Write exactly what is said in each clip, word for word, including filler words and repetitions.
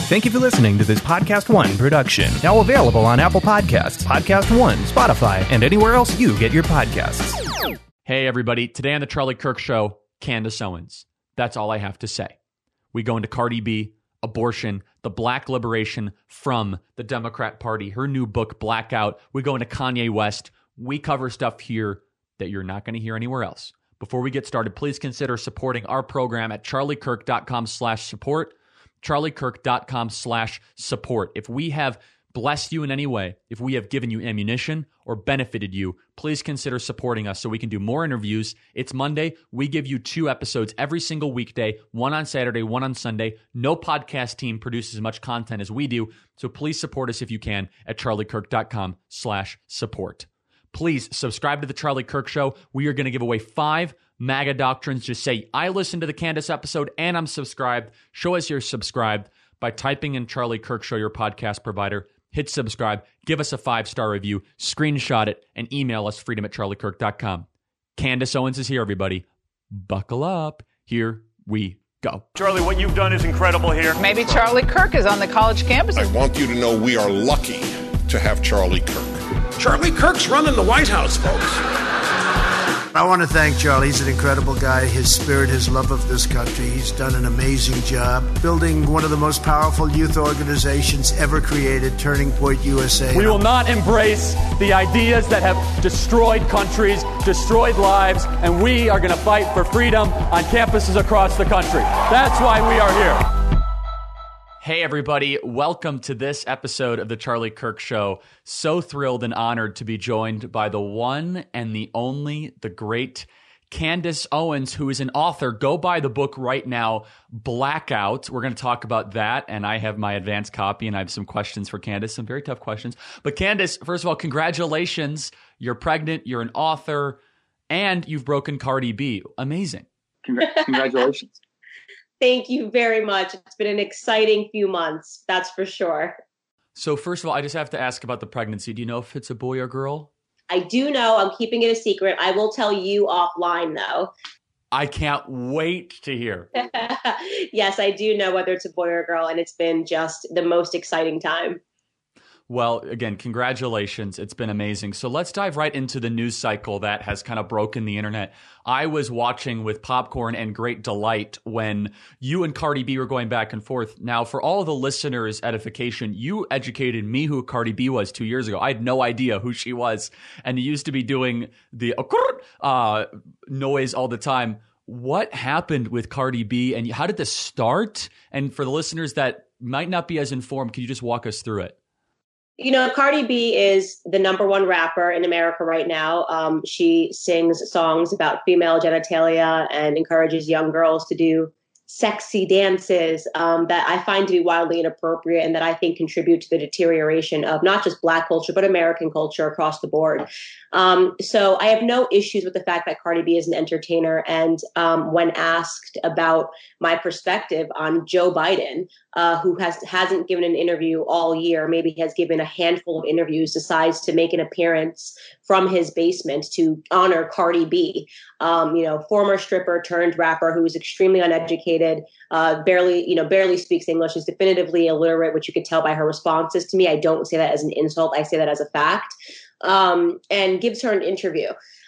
Thank you for listening to this Podcast One production. Now available on Apple Podcasts, Podcast One, Spotify, and anywhere else you get your podcasts. Hey, everybody. Today on The Charlie Kirk Show, Candace Owens. That's all I have to say. We go into Cardi B, abortion, the black liberation from the Democrat Party, her new book, Blackout. We go into Kanye West. We cover stuff here that you're not going to hear anywhere else. Before we get started, please consider supporting our program at charliekirk.com slash support. charliekirk.com slash support. If we have blessed you in any way, if we have given you ammunition or benefited you, please consider supporting us so we can do more interviews. It's Monday. We give you two episodes every single weekday, one on Saturday, one on Sunday. No podcast team produces as much content as we do, so please support us if you can at charliekirk.com slash support. Please subscribe to The Charlie Kirk Show. We are going to give away five MAGA doctrines. Just say, I listened to the Candace episode and I'm subscribed. Show us you're subscribed by typing in Charlie Kirk Show, your podcast provider. Hit subscribe, give us a five-star review, screenshot it, and email us freedom at charliekirk dot com. Candace Owens is here, everybody. Buckle up. Here we go. Charlie, what you've done is incredible here. Maybe Charlie Kirk is on the college campus. I want you to know we are lucky to have Charlie Kirk. Charlie Kirk's running the White House, folks. I want to thank Charlie. He's an incredible guy. His spirit, his love of this country. He's done an amazing job building one of the most powerful youth organizations ever created, Turning Point U S A. We will not embrace the ideas that have destroyed countries, destroyed lives, and we are going to fight for freedom on campuses across the country. That's why we are here. Hey, everybody. Welcome to this episode of The Charlie Kirk Show. So thrilled and honored to be joined by the one and the only, the great Candace Owens, who is an author. Go buy the book right now, Blackout. We're going to talk about that, and I have my advanced copy, and I have some questions for Candace, some very tough questions. But Candace, first of all, congratulations. You're pregnant, you're an author, and you've broken Cardi B. Amazing. Congra- congratulations. Thank you very much. It's been an exciting few months, that's for sure. So first of all, I just have to ask about the pregnancy. Do you know if it's a boy or girl? I do know. I'm keeping it a secret. I will tell you offline, though. I can't wait to hear. Yes, I do know whether it's a boy or a girl, and it's been just the most exciting time. Well, again, congratulations. It's been amazing. So let's dive right into the news cycle that has kind of broken the internet. I was watching with popcorn and great delight when you and Cardi B were going back and forth. Now, for all the listeners' edification, you educated me who Cardi B was two years ago. I had no idea who she was. And you used to be doing the uh, noise all the time. What happened with Cardi B and how did this start? And for the listeners that might not be as informed, can you just walk us through it? You know, Cardi B is the number one rapper in America right now. Um, she sings songs about female genitalia and encourages young girls to do sexy dances um, that I find to be wildly inappropriate and that I think contribute to the deterioration of not just Black culture, but American culture across the board. Um, so I have no issues with the fact that Cardi B is an entertainer. And um, when asked about my perspective on Joe Biden, uh, who has, hasn't given an interview all year, maybe has given a handful of interviews, decides to make an appearance from his basement to honor Cardi B, um, you know, former stripper turned rapper who is extremely uneducated, uh, barely, you know, barely speaks English, is definitively illiterate, which you could tell by her responses to me. I don't say that as an insult. I say that as a fact. Um, and gives her an interview.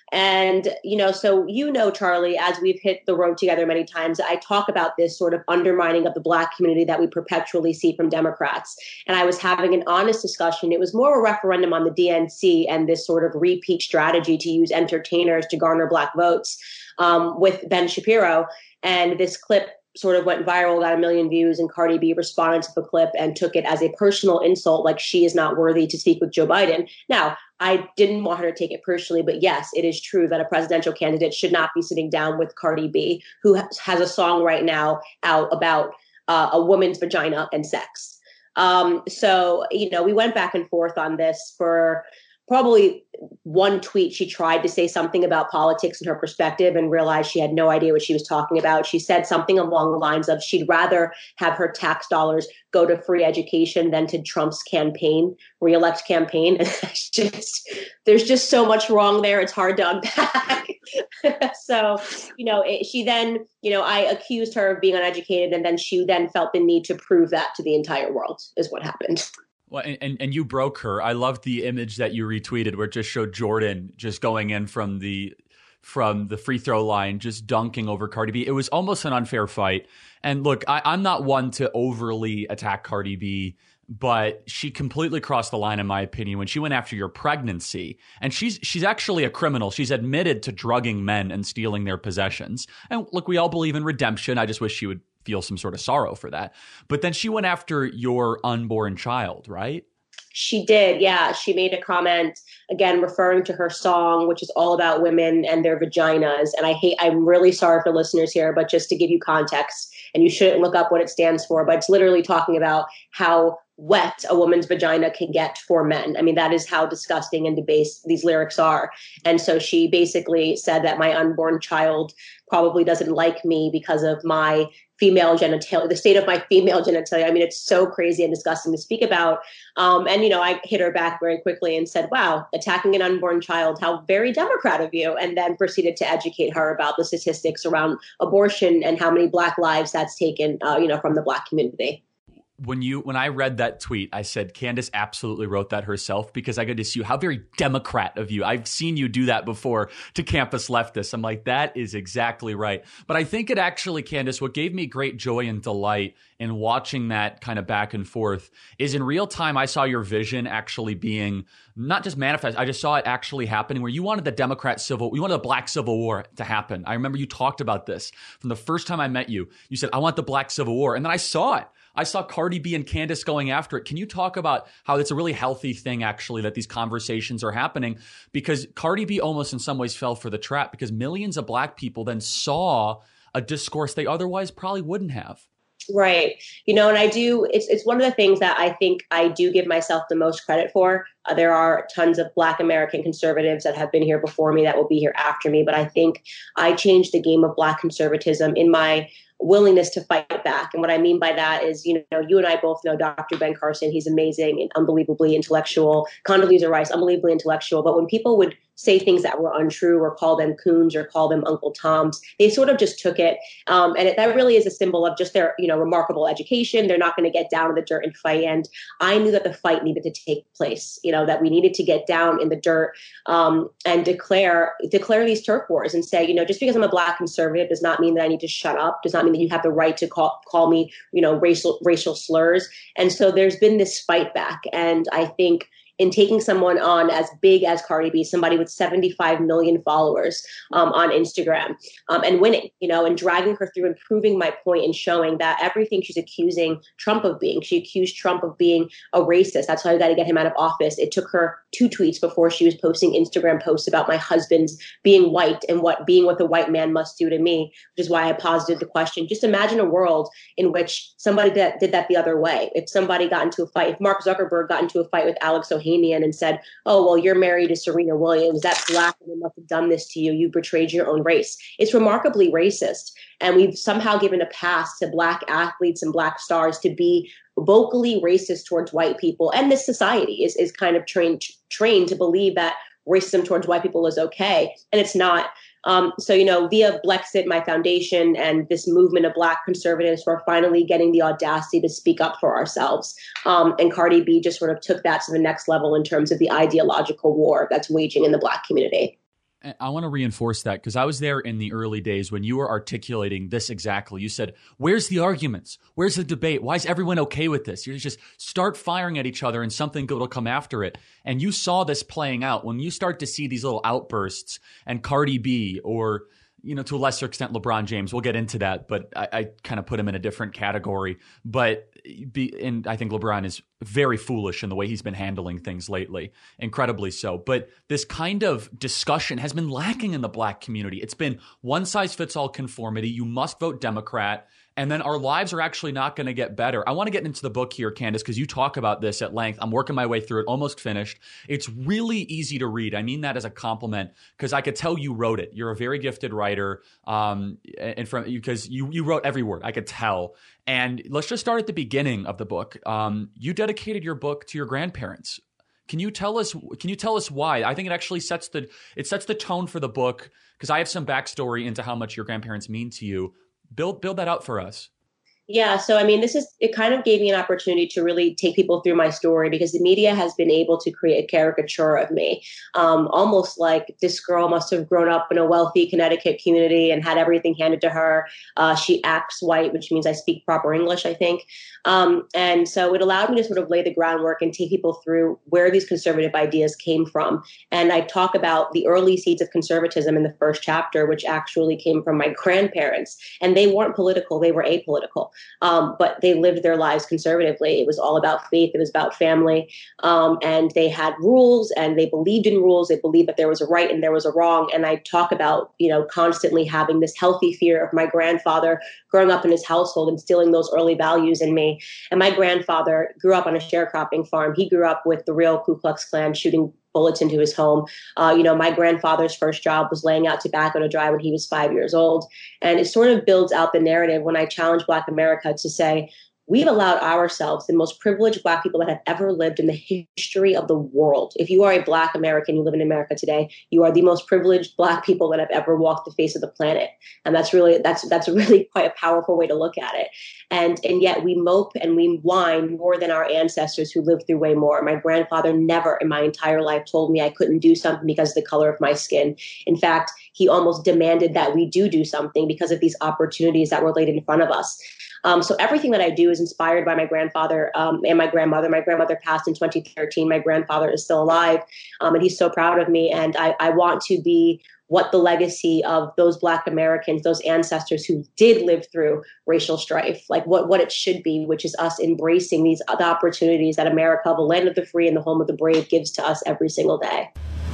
And, you know, so, you know, Charlie, as we've hit the road together many times, I talk about this sort of undermining of the Black community that we perpetually see from Democrats. And I was having an honest discussion. It was more of a referendum on the D N C and this sort of repeat strategy to use entertainers to garner Black votes um, with Ben Shapiro. And this clip sort of went viral, got a million views, and Cardi B responded to the clip and took it as a personal insult, like she is not worthy to speak with Joe Biden. Now, I didn't want her to take it personally, but yes, it is true that a presidential candidate should not be sitting down with Cardi B, who has a song right now out about uh, a woman's vagina and sex. Um, so, you know, we went back and forth on this for probably one tweet, she tried to say something about politics and her perspective and realized she had no idea what she was talking about. She said something along the lines of she'd rather have her tax dollars go to free education than to Trump's campaign, reelect campaign. And it's just, there's just so much wrong there. It's hard to unpack. So, you know, it, she then, you know, I accused her of being uneducated, and then she then felt the need to prove that to the entire world is what happened. Well, and, and, and you broke her. I loved the image that you retweeted where it just showed Jordan just going in from the from the free throw line, just dunking over Cardi B. It was almost an unfair fight. And look, I, I'm not one to overly attack Cardi B, but she completely crossed the line, in my opinion, when she went after your pregnancy. And she's she's actually a criminal. She's admitted to drugging men and stealing their possessions. And look, we all believe in redemption. I just wish she would feel some sort of sorrow for that. But then she went after your unborn child, right? She did, yeah. She made a comment, again, referring to her song, which is all about women and their vaginas. And I hate, I'm really sorry for listeners here, but just to give you context, and you shouldn't look up what it stands for, but it's literally talking about how wet a woman's vagina can get for men. I mean, that is how disgusting and debased these lyrics are. And so she basically said that my unborn child probably doesn't like me because of my female genitalia, the state of my female genitalia. I mean, it's so crazy and disgusting to speak about. Um, and, you know, I hit her back very quickly and said, wow, attacking an unborn child, how very Democrat of you. And then proceeded to educate her about the statistics around abortion and how many Black lives that's taken, uh, you know, from the Black community. When you when I read that tweet, I said, Candace absolutely wrote that herself, because I got to see you. How very Democrat of you. I've seen you do that before to campus leftists. I'm like, that is exactly right. But I think it actually, Candace, what gave me great joy and delight in watching that kind of back and forth is in real time, I saw your vision actually being not just manifest. I just saw it actually happening, where you wanted the Democrat civil, you wanted the Black Civil War to happen. I remember you talked about this from the first time I met you. You said, I want the Black Civil War. And then I saw it. I saw Cardi B and Candace going after it. Can you talk about how it's a really healthy thing, actually, that these conversations are happening? Because Cardi B almost in some ways fell for the trap, because millions of Black people then saw a discourse they otherwise probably wouldn't have. Right. You know, and I do, it's it's one of the things that I think I do give myself the most credit for. Uh, there are tons of Black American conservatives that have been here before me that will be here after me. But I think I changed the game of Black conservatism in my willingness to fight back. And what I mean by that is, you know, you and I both know Doctor Ben Carson. He's amazing and unbelievably intellectual. Condoleezza Rice, unbelievably intellectual. But when people would say things that were untrue or call them coons or call them Uncle Toms, they sort of just took it. Um, and it, that really is a symbol of just their, you know, remarkable education. They're not going to get down in the dirt and fight. And I knew that the fight needed to take place, you know, that we needed to get down in the dirt um, and declare declare these turf wars and say, you know, just because I'm a Black conservative does not mean that I need to shut up, does not mean that you have the right to call call me, you know, racial racial slurs. And so there's been this fight back. And I think in taking someone on as big as Cardi B, somebody with seventy-five million followers um, on Instagram, um, and winning, you know, and dragging her through and proving my point and showing that everything she's accusing Trump of being, she accused Trump of being a racist. That's how you got to get him out of office. It took her two tweets before she was posting Instagram posts about my husband's being white and what being with a white man must do to me, which is why I posited the question. Just imagine a world in which somebody that did that the other way. If somebody got into a fight, if Mark Zuckerberg got into a fight with Alex Ohanian and said, oh, well, you're married to Serena Williams, that's Black and they must have done this to you, you betrayed your own race. It's remarkably racist. And we've somehow given a pass to Black athletes and Black stars to be vocally racist towards white people. And this society is, is kind of trained trained to believe that racism towards white people is okay. And it's not. Um, so, you know, via Blexit, my foundation, and this movement of Black conservatives, we're finally getting the audacity to speak up for ourselves. Um, and Cardi B just sort of took that to the next level in terms of the ideological war that's waging in the Black community. I want to reinforce that, because I was there in the early days when you were articulating this exactly. You said, where's the arguments? Where's the debate? Why is everyone okay with this? You just start firing at each other and something good will come after it. And you saw this playing out when you start to see these little outbursts and Cardi B, or, you know, to a lesser extent, LeBron James. We'll get into that, but I, I kind of put him in a different category. But be, and I think LeBron is very foolish in the way he's been handling things lately, incredibly so. But this kind of discussion has been lacking in the Black community. It's been one size fits all conformity. You must vote Democrat. And then our lives are actually not going to get better. I want to get into the book here, Candace, because you talk about this at length. I'm working my way through it, almost finished. It's really easy to read. I mean that as a compliment, because I could tell you wrote it. You're a very gifted writer, um, and from because you you wrote every word. I could tell. And let's just start at the beginning of the book. Um, you dedicated your book to your grandparents. Can you tell us? Can you tell us why? I think it actually sets the it sets the tone for the book, because I have some backstory into how much your grandparents mean to you. Build build that out for us. Yeah. So, I mean, this is, it kind of gave me an opportunity to really take people through my story, because the media has been able to create a caricature of me, um, almost like this girl must have grown up in a wealthy Connecticut community and had everything handed to her. Uh, she acts white, which means I speak proper English, I think. Um, and so it allowed me to sort of lay the groundwork and take people through where these conservative ideas came from. And I talk about the early seeds of conservatism in the first chapter, which actually came from my grandparents. And they weren't political, they were apolitical. Um, but they lived their lives conservatively. It was all about faith. It was about family. Um, and they had rules, and they believed in rules. They believed that there was a right and there was a wrong. And I talk about, you know, constantly having this healthy fear of my grandfather growing up in his household, instilling those early values in me. And my grandfather grew up on a sharecropping farm. He grew up with the real Ku Klux Klan shooting bullets into his home. Uh, you know, my grandfather's first job was laying out tobacco to dry when he was five years old. And it sort of builds out the narrative when I challenge Black America to say, we've allowed ourselves, the most privileged Black people that have ever lived in the history of the world. If you are a Black American, you live in America today, you are the most privileged Black people that have ever walked the face of the planet. And that's really, that's, that's really quite a powerful way to look at it. And, and yet we mope and we whine more than our ancestors who lived through way more. My grandfather never in my entire life told me I couldn't do something because of the color of my skin. In fact, he almost demanded that we do do something because of these opportunities that were laid in front of us. Um, so everything that I do is inspired by my grandfather um, and my grandmother. My grandmother passed in twenty thirteen. My grandfather is still alive, um, and he's so proud of me. And I, I want to be what the legacy of those Black Americans, those ancestors who did live through racial strife, like what, what it should be, which is us embracing these other opportunities that America, the land of the free and the home of the brave, gives to us every single day.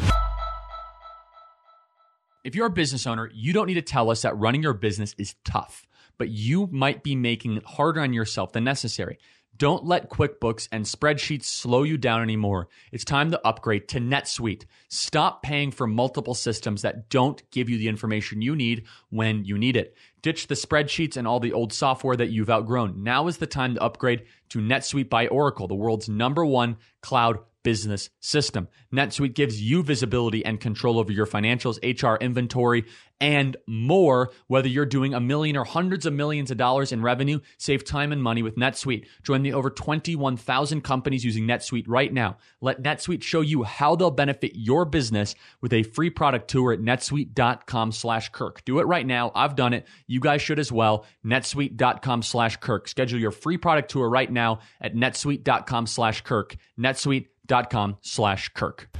If you're a business owner, you don't need to tell us that running your business is tough, but you might be making it harder on yourself than necessary. Don't let QuickBooks and spreadsheets slow you down anymore. It's time to upgrade to NetSuite. Stop paying for multiple systems that don't give you the information you need when you need it. Ditch the spreadsheets and all the old software that you've outgrown. Now is the time to upgrade to NetSuite by Oracle, the world's number one cloud business system. NetSuite gives you visibility and control over your financials, H R, inventory, and more. Whether you're doing a million or hundreds of millions of dollars in revenue, save time and money with NetSuite. Join the over twenty-one thousand companies using NetSuite right now. Let NetSuite show you how they'll benefit your business with a free product tour at netsuite.com slash Kirk. Do it right now. I've done it. You guys should as well. netsuite.com slash Kirk. Schedule your free product tour right now at netsuite.com slash Kirk. netsuite.com slash Kirk.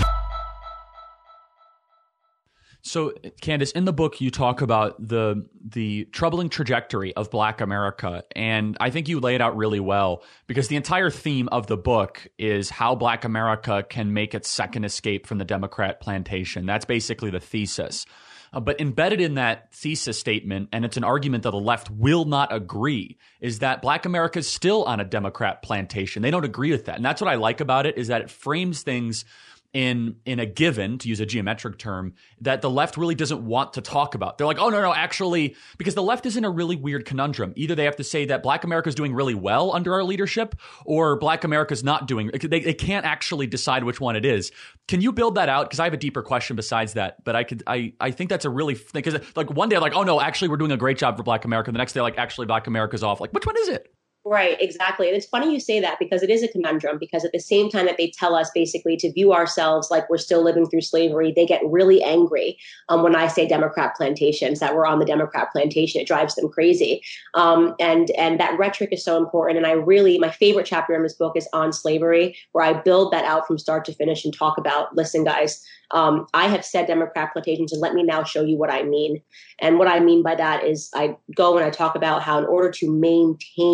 So, Candace, in the book, you talk about the the troubling trajectory of Black America, and I think you lay it out really well, because the entire theme of the book is how Black America can make its second escape from the Democrat plantation. That's basically the thesis. Uh, but embedded in that thesis statement, and it's an argument that the left will not agree, is that Black America is still on a Democrat plantation. They don't agree with that. And that's what I like about it, is that it frames things in in a given, to use a geometric term, that the left really doesn't want to talk about. They're like, oh, no, no, actually, because the left is in a really weird conundrum. Either they have to say that Black America is doing really well under our leadership, or Black America is not doing. They, they can't actually decide which one it is. Can you build that out? Because I have a deeper question besides that, but I could, I, I think that's a really, because like one day, like, oh no, actually, we're doing a great job for Black America. The next day, like, actually, Black America's off. Like, which one is it? Right, exactly. And it's funny you say that, because it is a conundrum, because at the same time that they tell us basically to view ourselves like we're still living through slavery, they get really angry um, when I say Democrat plantations, that we're on the Democrat plantation. It drives them crazy. Um, and, and that rhetoric is so important. And I really, my favorite chapter in this book is on slavery, where I build that out from start to finish and talk about, listen, guys, Um, I have said Democrat plantations, and let me now show you what I mean. And what I mean by that is I go and I talk about how in order to maintain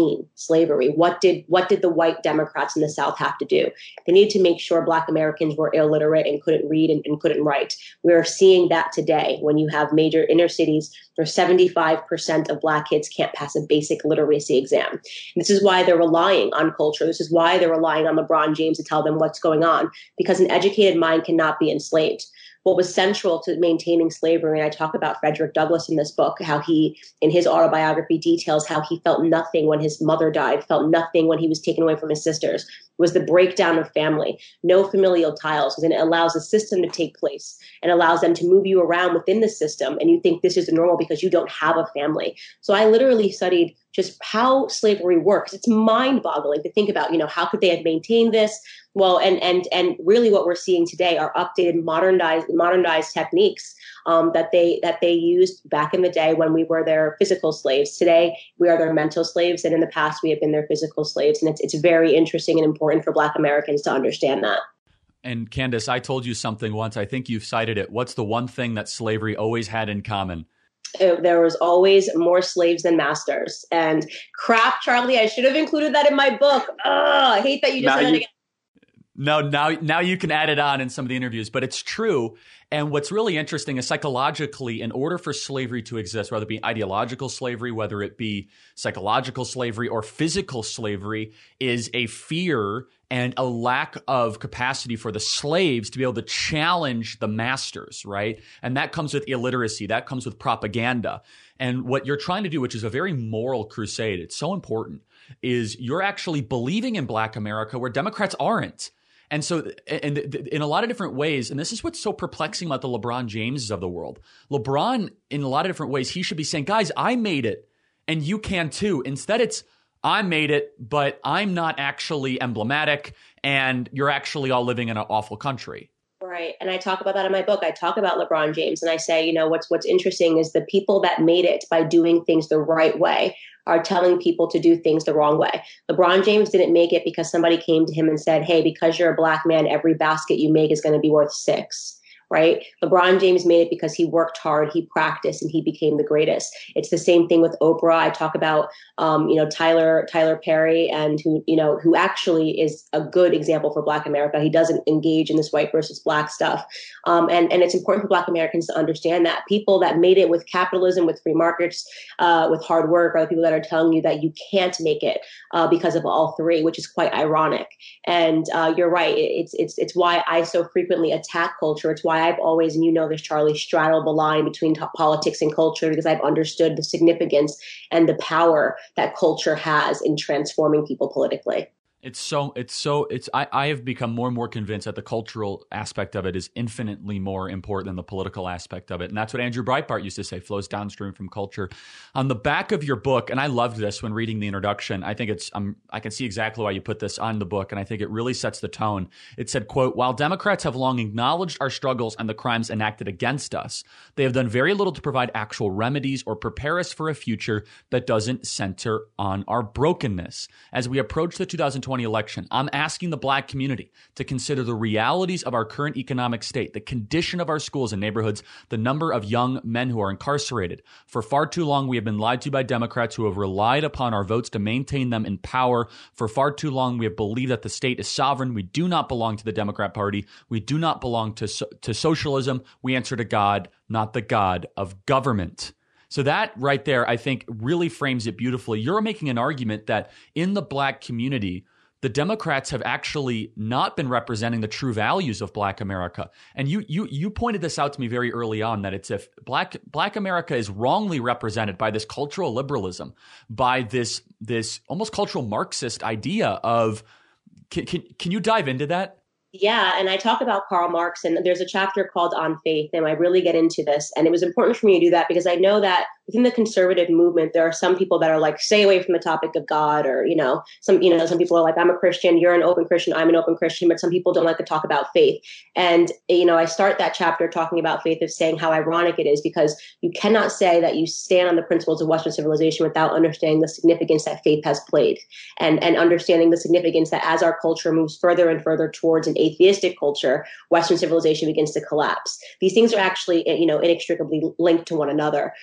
slavery. What did what did the white Democrats in the South have to do? They needed to make sure Black Americans were illiterate and couldn't read and, and couldn't write. We are seeing that today when you have major inner cities where seventy-five percent of Black kids can't pass a basic literacy exam. And this is why they're relying on culture. This is why they're relying on LeBron James to tell them what's going on, because an educated mind cannot be enslaved. What was central to maintaining slavery, and I talk about Frederick Douglass in this book, how he, in his autobiography, details how he felt nothing when his mother died, felt nothing when he was taken away from his sisters, was the breakdown of family, no familial ties, and it allows a system to take place and allows them to move you around within the system, and you think this is the normal because you don't have a family. So I literally studied just how slavery works. It's mind-boggling to think about, you know, how could they have maintained this? Well, and and and really what we're seeing today are updated, modernized, modernized techniques um, that they that they used back in the day when we were their physical slaves. Today, we are their mental slaves, and in the past, we have been their physical slaves. And it's it's very interesting and important for Black Americans to understand that. And Candace, I told you something once. I think you've cited it. What's the one thing that slavery always had in common? There was always more slaves than masters. And crap, Charlie, I should have included that in my book. Oh, I hate that you just said it again. No, now now you can add it on in some of the interviews, but it's true. And what's really interesting is psychologically, in order for slavery to exist, whether it be ideological slavery, whether it be psychological slavery or physical slavery, is a fear and a lack of capacity for the slaves to be able to challenge the masters, right? And that comes with illiteracy. That comes with propaganda. And what you're trying to do, which is a very moral crusade, it's so important, is you're actually believing in Black America where Democrats aren't. And so and in a lot of different ways, and this is what's so perplexing about the LeBron Jameses of the world. LeBron, in a lot of different ways, he should be saying, guys, I made it and you can too. Instead, it's I made it, but I'm not actually emblematic and you're actually all living in an awful country. Right. And I talk about that in my book. I talk about LeBron James and I say, you know, what's what's interesting is the people that made it by doing things the right way are telling people to do things the wrong way. LeBron James didn't make it because somebody came to him and said, hey, because you're a Black man, every basket you make is going to be worth six. Right? LeBron James made it because he worked hard, he practiced, and he became the greatest. It's the same thing with Oprah. I talk about, um, you know, Tyler Tyler Perry, and who, you know, who actually is a good example for Black America. He doesn't engage in this white versus Black stuff, um, and and it's important for Black Americans to understand that people that made it with capitalism, with free markets, uh, with hard work, are the people that are telling you that you can't make it uh, because of all three, which is quite ironic. And uh, you're right. It's it's it's why I so frequently attack culture. It's why I've always, and you know this, Charlie, straddled the line between t- politics and culture, because I've understood the significance and the power that culture has in transforming people politically. It's so, it's so, it's, I, I have become more and more convinced that the cultural aspect of it is infinitely more important than the political aspect of it. And that's what Andrew Breitbart used to say, flows downstream from culture. On the back of your book, and I loved this when reading the introduction, I think it's, um, I can see exactly why you put this on the book, and I think it really sets the tone. It said, quote, while Democrats have long acknowledged our struggles and the crimes enacted against us, they have done very little to provide actual remedies or prepare us for a future that doesn't center on our brokenness. As we approach the two thousand twenty election, I'm asking the Black community to consider the realities of our current economic state, the condition of our schools and neighborhoods, the number of young men who are incarcerated. For far too long, we have been lied to by Democrats who have relied upon our votes to maintain them in power. For far too long, we have believed that the state is sovereign. We do not belong to the Democrat Party. We do not belong to, so- to socialism. We answer to God, not the God of government. So that right there, I think, really frames it beautifully. You're making an argument that in the Black community, the Democrats have actually not been representing the true values of Black America. And you you you pointed this out to me very early on, that it's if Black Black America is wrongly represented by this cultural liberalism, by this this almost cultural Marxist idea of, can can, can you dive into that? Yeah, and I talk about Karl Marx, and there's a chapter called On Faith, and I really get into this. And it was important for me to do that because I know that within the conservative movement, there are some people that are like, stay away from the topic of God, or, you know, some, you know, some people are like, I'm a Christian, you're an open Christian, I'm an open Christian, but some people don't like to talk about faith. And, you know, I start that chapter talking about faith of saying how ironic it is, because you cannot say that you stand on the principles of Western civilization without understanding the significance that faith has played, and, and understanding the significance that as our culture moves further and further towards an atheistic culture, Western civilization begins to collapse. These things are actually, you know, inextricably linked to one another. Um,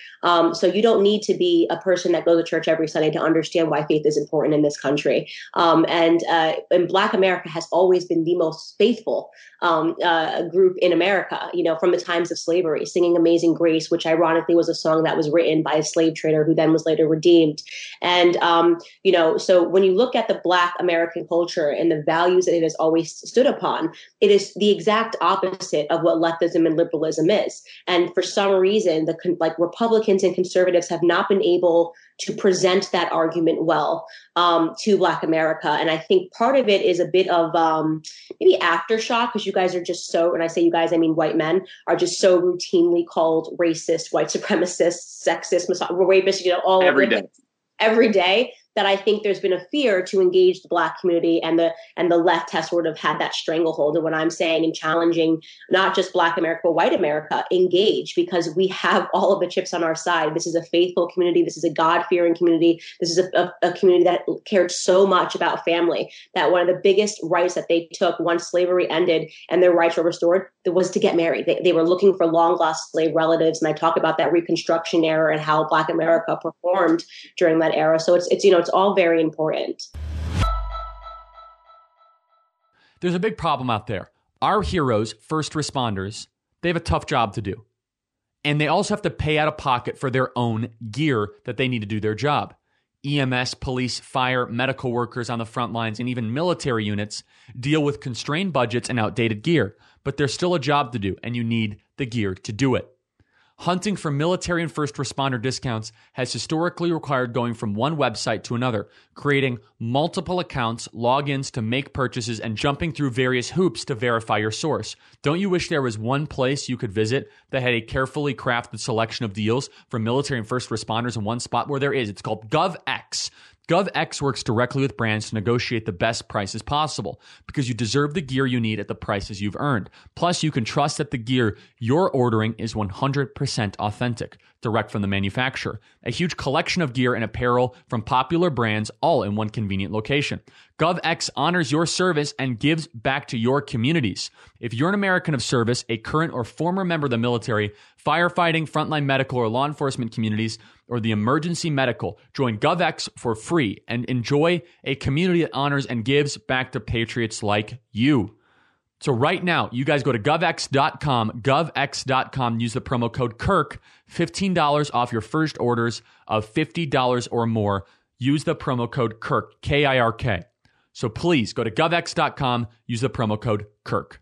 Um, so you don't need to be a person that goes to church every Sunday to understand why faith is important in this country. Um, and, uh, and Black America has always been the most faithful um, uh, group in America, you know, from the times of slavery, singing Amazing Grace, which ironically was a song that was written by a slave trader who then was later redeemed. And, um, you know, so when you look at the Black American culture and the values that it has always stood upon, it is the exact opposite of what leftism and liberalism is. And for some reason, the like Republicans and conservatives have not been able to present that argument well um, to Black America. And I think part of it is a bit of um, maybe aftershock, because you guys are just so, when I say you guys, I mean white men, are just so routinely called racist, white supremacist, sexist, misogynist, rapist, you know, all every of day. Every day, that I think there's been a fear to engage the Black community, and the and the left has sort of had that stranglehold. And what I'm saying and challenging not just Black America, but white America, engage, because we have all of the chips on our side. This is a faithful community. This is a God-fearing community. This is a, a, a community that cared so much about family, that one of the biggest rights that they took once slavery ended and their rights were restored was to get married. They, they were looking for long-lost slave relatives. And I talk about that Reconstruction era and how Black America performed during that era. So it's, it's you know, it's all very important. There's a big problem out there. Our heroes, first responders, they have a tough job to do. And they also have to pay out of pocket for their own gear that they need to do their job. E M S, police, fire, medical workers on the front lines, and even military units deal with constrained budgets and outdated gear. But there's still a job to do, and you need the gear to do it. Hunting for military and first responder discounts has historically required going from one website to another, creating multiple accounts, logins to make purchases, and jumping through various hoops to verify your source. Don't you wish there was one place you could visit that had a carefully crafted selection of deals for military and first responders in one spot? Where there is. It's called GovX. GovX works directly with brands to negotiate the best prices possible, because you deserve the gear you need at the prices you've earned. Plus, you can trust that the gear you're ordering is one hundred percent authentic, direct from the manufacturer. A huge collection of gear and apparel from popular brands, all in one convenient location. GovX honors your service and gives back to your communities. If you're an American of service, a current or former member of the military, firefighting, frontline medical, or law enforcement communities, or the emergency medical, join GovX for free and enjoy a community that honors and gives back to patriots like you. So right now, you guys go to govx dot com, govx dot com, use the promo code Kirk, fifteen dollars off your first orders of fifty dollars or more. Use the promo code Kirk, K I R K. So please go to govx dot com, use the promo code Kirk.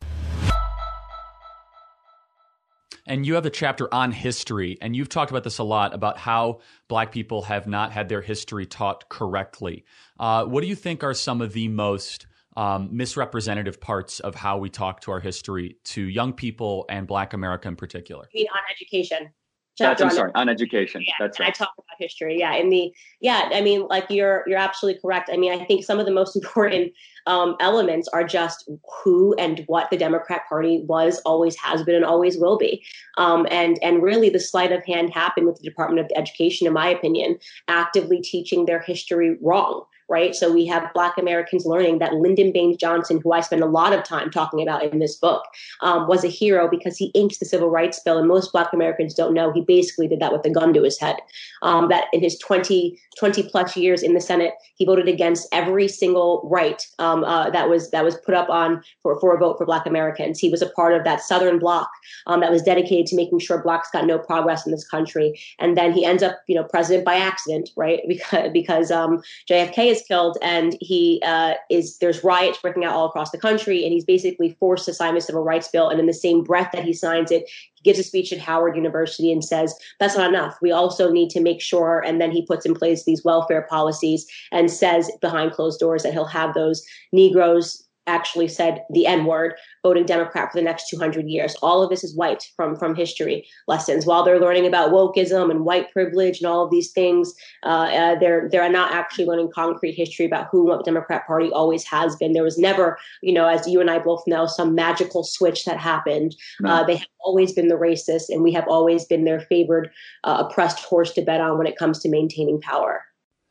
And you have a chapter on history, and you've talked about this a lot, about how Black people have not had their history taught correctly. Uh, what do you think are some of the most um, misrepresentative parts of how we talk to our history to young people and Black America in particular? I mean, on education. That's, I'm on sorry, on education. Yeah, That's right. right. I talk about history. Yeah, in the yeah, I mean, like you're you're absolutely correct. I mean, I think some of the most important um, elements are just who and what the Democrat Party was, always has been, and always will be. Um, and and really, the sleight of hand happened with the Department of Education, in my opinion, actively teaching their history wrong. Right. So we have Black Americans learning that Lyndon Baines Johnson, who I spend a lot of time talking about in this book, um, was a hero because he inked the Civil Rights Bill. And most Black Americans don't know he basically did that with a gun to his head. Um, that in his twenty, twenty plus years in the Senate, he voted against every single right um, uh, that was that was put up on for, for a vote for Black Americans. He was a part of that Southern bloc um, that was dedicated to making sure Blacks got no progress in this country. And then he ends up, you know, president by accident, right? Because because um, J F K is killed, and he uh, is there's riots breaking out all across the country, and he's basically forced to sign the Civil Rights Bill. And in the same breath that he signs it, he gives a speech at Howard University and says, that's not enough. We also need to make sure, and then he puts in place these welfare policies and says behind closed doors that he'll have those Negroes, actually said the N-word, voting Democrat for the next two hundred years. All of this is wiped from, from history lessons. While they're learning about wokeism and white privilege and all of these things, uh, uh, they're they're not actually learning concrete history about who what the Democrat Party always has been. There was never, you know, as you and I both know, some magical switch that happened. No. Uh, they have always been the racists, and we have always been their favored, uh, oppressed horse to bet on when it comes to maintaining power.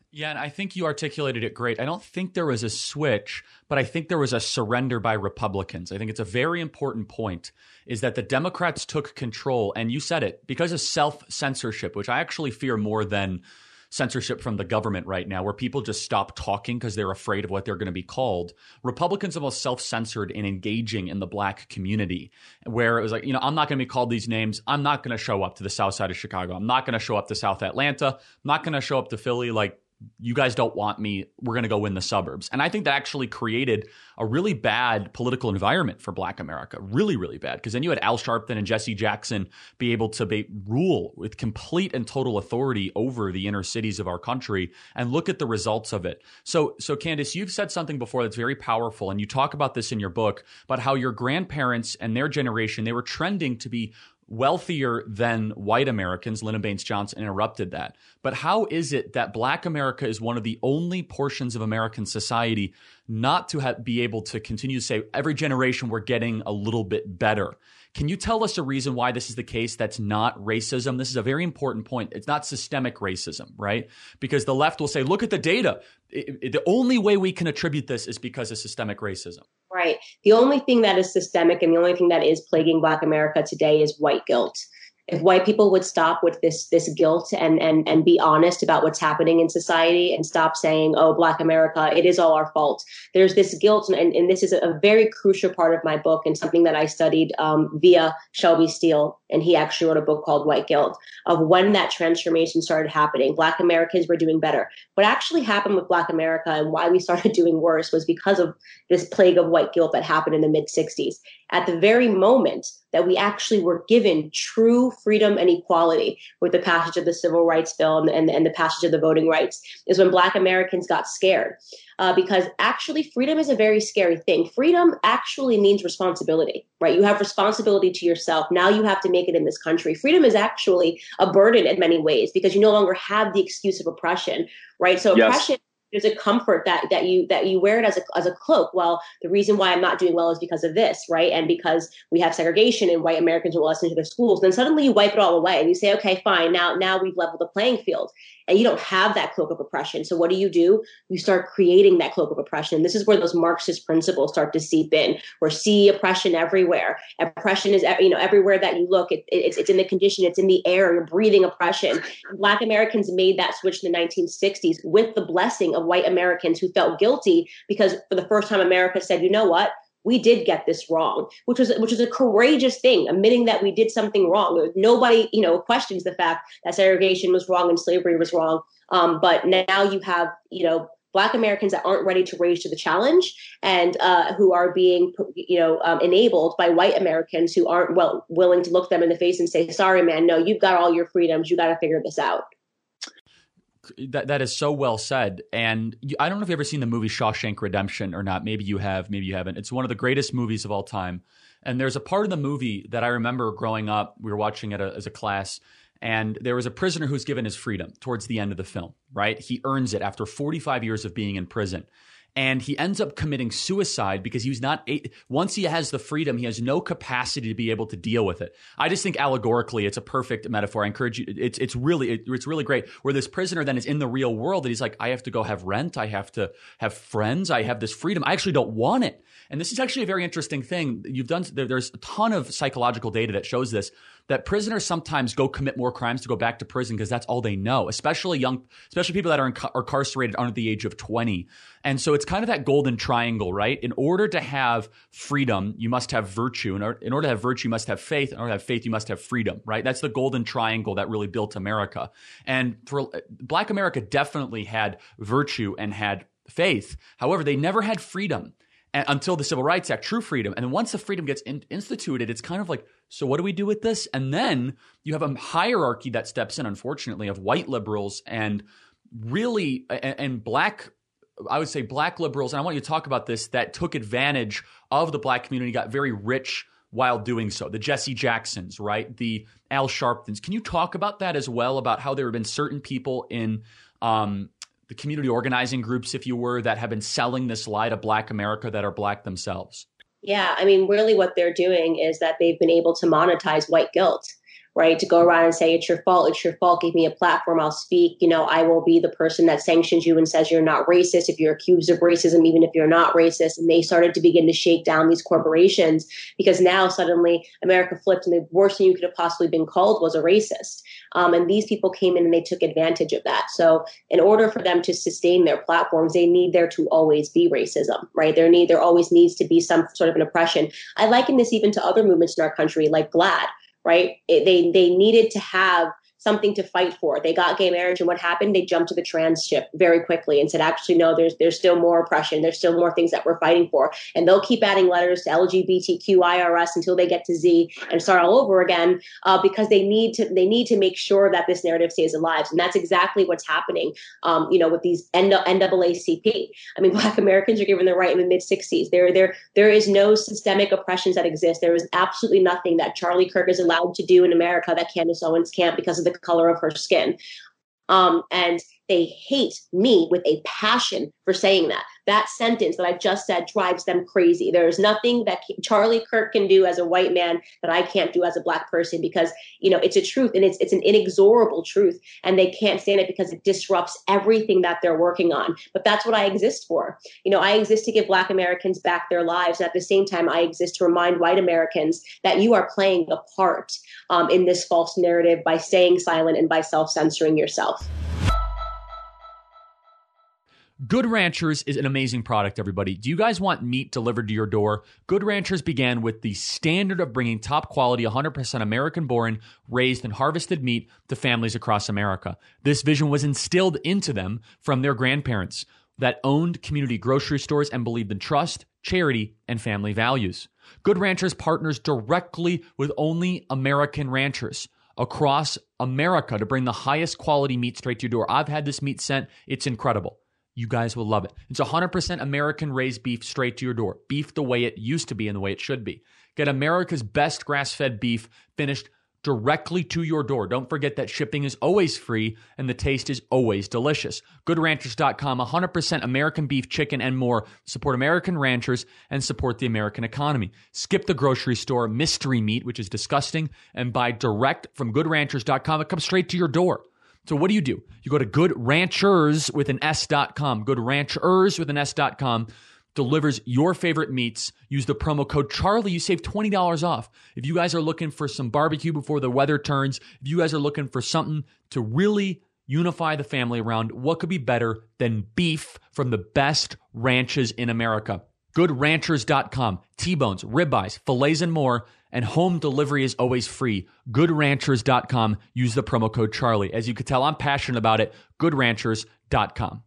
Yeah, and I think you articulated it great. I don't think there was a switch, but I think there was a surrender by Republicans. I think it's a very important point, is that the Democrats took control, and you said it, because of self-censorship, which I actually fear more than censorship from the government right now, where people just stop talking because they're afraid of what they're going to be called. Republicans almost self-censored in engaging in the black community, where it was like, you know, I'm not going to be called these names. I'm not going to show up to the south side of Chicago. I'm not going to show up to South Atlanta. I'm not going to show up to Philly. Like, you guys don't want me. We're going to go win the suburbs. And I think that actually created a really bad political environment for Black America. Really, really bad. Because then you had Al Sharpton and Jesse Jackson be able to be, rule with complete and total authority over the inner cities of our country, and look at the results of it. So, so Candace, you've said something before that's very powerful, and you talk about this in your book, about how your grandparents and their generation, they were trending to be wealthier than white Americans. Lyndon Baines Johnson interrupted that. But how is it that Black America is one of the only portions of American society not to have, be able to continue to say every generation we're getting a little bit better? Can you tell us a reason why this is the case that's not racism? This is a very important point. It's not systemic racism, right? Because the left will say, look at the data. It, it, the only way we can attribute this is because of systemic racism. Right. The only thing that is systemic and the only thing that is plaguing Black America today is white guilt. If white people would stop with this this guilt and and and be honest about what's happening in society and stop saying, oh, Black America, it is all our fault. There's this guilt. And, and this is a very crucial part of my book and something that I studied um, via Shelby Steele. And he actually wrote a book called White Guilt, of when that transformation started happening. Black Americans were doing better. What actually happened with Black America and why we started doing worse was because of this plague of white guilt that happened in the mid sixties. At the very moment that we actually were given true freedom and equality with the passage of the Civil Rights Bill and, and, and the passage of the voting rights, is when Black Americans got scared. Uh, because actually freedom is a very scary thing. Freedom actually means responsibility, right? You have responsibility to yourself. Now you have to make it in this country. Freedom is actually a burden in many ways because you no longer have the excuse of oppression, right? So Yes. oppression, there's a comfort that that you that you wear it as a as a cloak. Well, the reason why I'm not doing well is because of this, right? And because we have segregation and white Americans are less into their schools. Then suddenly you wipe it all away and you say, okay, fine. Now now we've leveled the playing field, and you don't have that cloak of oppression. So what do you do? You start creating that cloak of oppression. And this is where those Marxist principles start to seep in. We're see oppression everywhere. Oppression is you know everywhere that you look. It, it's it's in the condition. It's in the air. You're breathing oppression. Black Americans made that switch in the nineteen sixties with the blessing of white Americans who felt guilty because for the first time America said, you know what? We did get this wrong, which was which was a courageous thing, admitting that we did something wrong. Nobody, you know, questions the fact that segregation was wrong and slavery was wrong. Um, but now you have, you know, Black Americans that aren't ready to raise to the challenge and uh, who are being, you know, um, enabled by white Americans who aren't well willing to look them in the face and say, sorry, man, no, you've got all your freedoms. You got to figure this out. That that is so well said. And you, I don't know if you've ever seen the movie Shawshank Redemption or not. Maybe you have, maybe you haven't. It's one of the greatest movies of all time. And there's a part of the movie that I remember growing up. We were watching it as a class, and there was a prisoner who's given his freedom towards the end of the film, right? He earns it after forty-five years of being in prison. And he ends up committing suicide because he was not – once he has the freedom, he has no capacity to be able to deal with it. I just think allegorically it's a perfect metaphor. I encourage you – it's it's really it, it's really great where this prisoner then is in the real world and he's like, I have to go have rent. I have to have friends. I have this freedom. I actually don't want it. And this is actually a very interesting thing. You've done – there's a ton of psychological data that shows this, that prisoners sometimes go commit more crimes to go back to prison because that's all they know, especially young – especially people that are, inc- are incarcerated under the age of twenty. And so it's kind of that golden triangle, right? In order to have freedom, you must have virtue. In order, in order to have virtue, you must have faith. In order to have faith, you must have freedom, right? That's the golden triangle that really built America. And for Black America definitely had virtue and had faith. However, they never had freedom until the Civil Rights Act, true freedom. And then once the freedom gets in, instituted, it's kind of like, so what do we do with this? And then you have a hierarchy that steps in, unfortunately, of white liberals and really and, and black I would say black liberals, and I want you to talk about this, that took advantage of the black community, got very rich while doing so. The Jesse Jacksons, right? The Al Sharptons. Can you talk about that as well, about how there have been certain people in um, the community organizing groups, if you were, that have been selling this lie to Black America that are Black themselves? Yeah, I mean, really what they're doing is that they've been able to monetize white guilt. right? To go around and say, it's your fault, it's your fault, give me a platform, I'll speak. You know, I will be the person that sanctions you and says you're not racist if you're accused of racism, even if you're not racist. And they started to begin to shake down these corporations because now suddenly America flipped and the worst thing you could have possibly been called was a racist. Um, and these people came in and they took advantage of that. So in order for them to sustain their platforms, they need there to always be racism, right? There need there always needs to be some sort of an oppression. I liken this even to other movements in our country, like GLAAD. Right? It, they they needed to have something to fight for. They got gay marriage, and what happened? They jumped to the trans ship very quickly and said, actually, no, there's there's still more oppression. There's still more things that we're fighting for. And they'll keep adding letters to L G B T Q I R S until they get to Z and start all over again uh, because they need to they need to make sure that this narrative stays alive. And that's exactly what's happening, um, you know, with these N double A C P. I mean, Black Americans are given the right in the mid sixties. There, there, there is no systemic oppressions that exist. There is absolutely nothing that Charlie Kirk is allowed to do in America that Candace Owens can't because of the color of her skin. Um, and they hate me with a passion for saying that. That sentence that I just said drives them crazy. There is nothing that Charlie Kirk can do as a white man that I can't do as a Black person because, you know, it's a truth and it's it's an inexorable truth. And they can't stand it because it disrupts everything that they're working on. But that's what I exist for. You know, I exist to give Black Americans back their lives. And at the same time, I exist to remind white Americans that you are playing a part um, in this false narrative by staying silent and by self-censoring yourself. Good Ranchers is an amazing product, everybody. Do you guys want meat delivered to your door? Good Ranchers began with the standard of bringing top quality, one hundred percent American-born, raised and harvested meat to families across America. This vision was instilled into them from their grandparents that owned community grocery stores and believed in trust, charity, and family values. Good Ranchers partners directly with only American ranchers across America to bring the highest quality meat straight to your door. I've had this meat sent. It's incredible. You guys will love it. It's one hundred percent American-raised beef straight to your door. Beef the way it used to be and the way it should be. Get America's best grass-fed beef finished directly to your door. Don't forget that shipping is always free and the taste is always delicious. good ranchers dot com, one hundred percent American beef, chicken, and more. Support American ranchers and support the American economy. Skip the grocery store mystery meat, which is disgusting, and buy direct from good ranchers dot com. It comes straight to your door. So what do you do? You go to Good Ranchers with an S dot com. Good Ranchers with an S dot com delivers your favorite meats. Use the promo code Charlie. You save twenty dollars off. If you guys are looking for some barbecue before the weather turns, if you guys are looking for something to really unify the family around, what could be better than beef from the best ranches in America? Good Ranchers dot com. T-bones, ribeyes, fillets, and more. And home delivery is always free. Good Ranchers dot com. Use the promo code Charlie. As you can tell, I'm passionate about it. Good Ranchers dot com.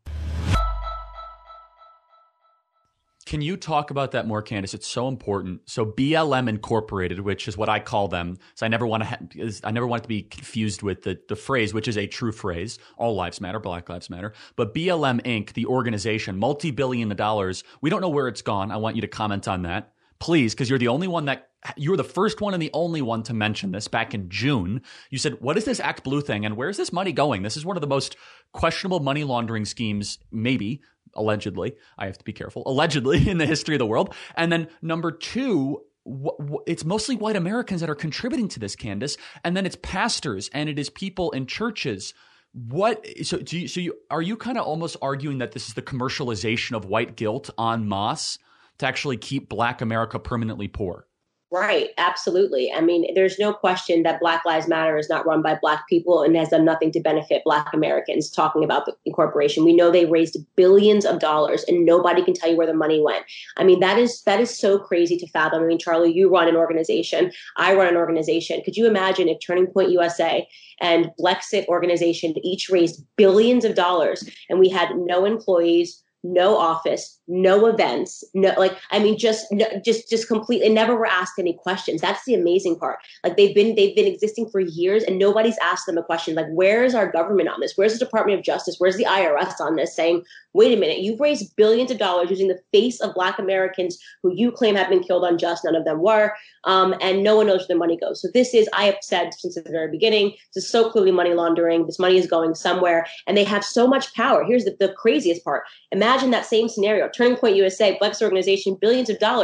Can you talk about that more, Candace? It's so important. So B L M Incorporated, which is what I call them, so I never want to ha- I never want it to be confused with the, the phrase, which is a true phrase. All lives matter, Black Lives Matter. But B L M Incorporated, the organization, multi-billion dollars, we don't know where it's gone. I want you to comment on that, please, because you're the only one that you were the first one and the only one to mention this back in June. You said, what is this Act Blue thing and where's this money going? This is one of the most questionable money laundering schemes, maybe, allegedly. I have to be careful. Allegedly in the history of the world. And then number two, wh- wh- it's mostly white Americans that are contributing to this, Candace. And then it's pastors and it is people in churches. What so do you, so you are you kind of almost arguing that this is the commercialization of white guilt en masse to actually keep Black America permanently poor? Right. Absolutely. I mean, there's no question that Black Lives Matter is not run by Black people and has done nothing to benefit Black Americans. Talking about the incorporation, we know they raised billions of dollars and nobody can tell you where the money went. I mean, that is that is so crazy to fathom. I mean, Charlie, you run an organization. I run an organization. Could you imagine if Turning Point U S A and Blexit organization each raised billions of dollars and we had no employees, no office, no events, no, like, I mean, just, no, just, just completely never were asked any questions. That's the amazing part. Like they've been, they've been existing for years and nobody's asked them a question. Like, where is our government on this? Where's the Department of Justice? Where's the I R S on this saying, wait a minute, you've raised billions of dollars using the face of Black Americans who you claim have been killed unjust. None of them were. Um, and no one knows where the money goes. So this is, I have said since the very beginning, this is so clearly money laundering. This money is going somewhere and they have so much power. Here's the, the craziest part. Imagine that same scenario, Turning Point U S A, Blexit organization, billions of dollars.